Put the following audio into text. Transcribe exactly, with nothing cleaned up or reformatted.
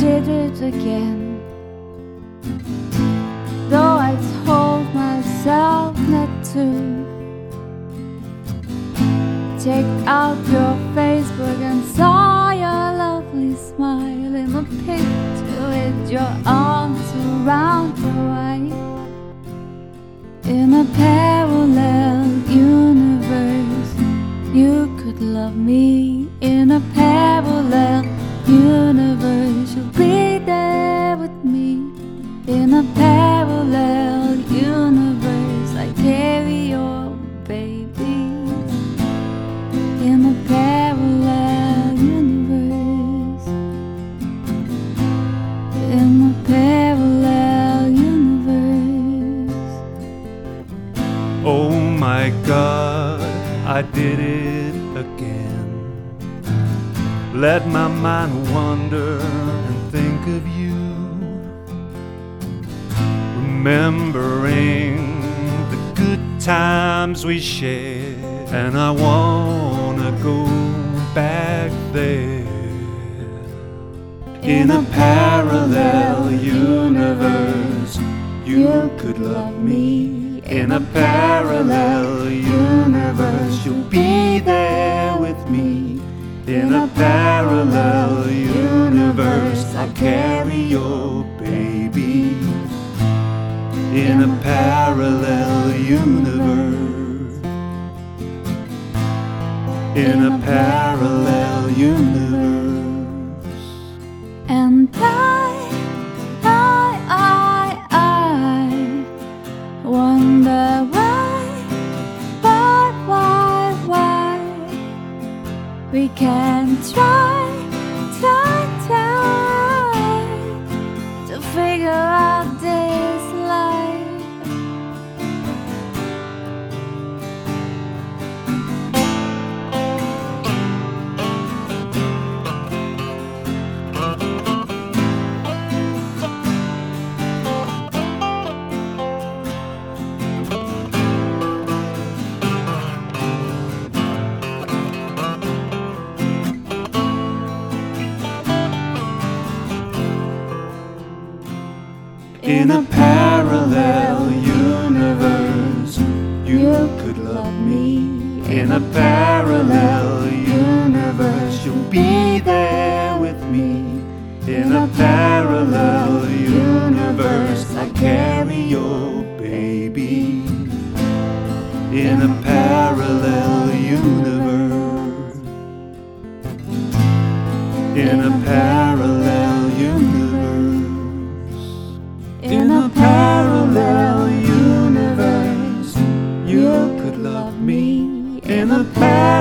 did it again. Though I told myself not to. Checked out your Facebook and saw your lovely smile in a picture with your arms around your wife. In a parallel universe, you could love me. In a parallel universe, you'll be there with me. In a parallel universe, I carry your baby. In a parallel universe, in a parallel universe. Oh my God, I did it again. Let my mind wander and think of you, remembering the good times we shared, and I wanna go back there. In a parallel universe, you could love me. In a parallel universe, you'll be there with me. In a parallel universe, I carry your baby. In a parallel universe, in a parallel universe. And I, I, I, I wonder why, why, why, why we can't try, try, try to figure out this life. In a parallel universe, you could love me. In a parallel universe, you'll be there with me. In a parallel universe, I carry your baby. In a parallel universe, in a parallel universe, in a parallel universe, you could love me. In a parallel